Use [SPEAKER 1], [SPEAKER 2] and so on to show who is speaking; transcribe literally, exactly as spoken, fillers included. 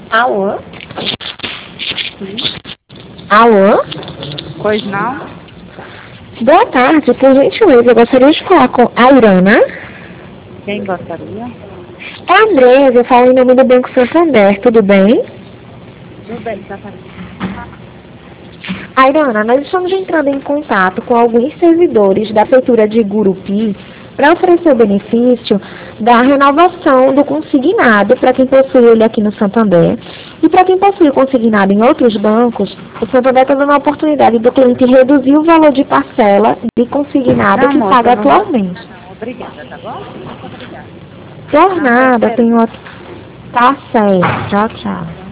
[SPEAKER 1] Alô?
[SPEAKER 2] Sim.
[SPEAKER 1] Alô?
[SPEAKER 2] Pois não?
[SPEAKER 1] Boa tarde, por gentileza, eu gostaria de falar com a Irana.
[SPEAKER 2] Quem gostaria?
[SPEAKER 1] É a Andrea, eu falo em nome do Banco Santander, tudo bem?
[SPEAKER 2] Tudo bem, tá falando.
[SPEAKER 1] A Irana, nós estamos entrando em contato com alguns servidores da Prefeitura de Gurupi para oferecer o benefício da renovação do consignado para quem possui ele aqui no Santander. E para quem possui o consignado em outros bancos, o Santander está dando a oportunidade do cliente reduzir o valor de parcela de consignado
[SPEAKER 2] Não,
[SPEAKER 1] que
[SPEAKER 2] moça,
[SPEAKER 1] paga
[SPEAKER 2] não vou
[SPEAKER 1] atualmente.
[SPEAKER 2] não. Obrigada, tá bom? Muito obrigada.
[SPEAKER 1] Por
[SPEAKER 2] Não, tá
[SPEAKER 1] nada,
[SPEAKER 2] esperando.
[SPEAKER 1] tem outro. Tá certo, tchau, tchau.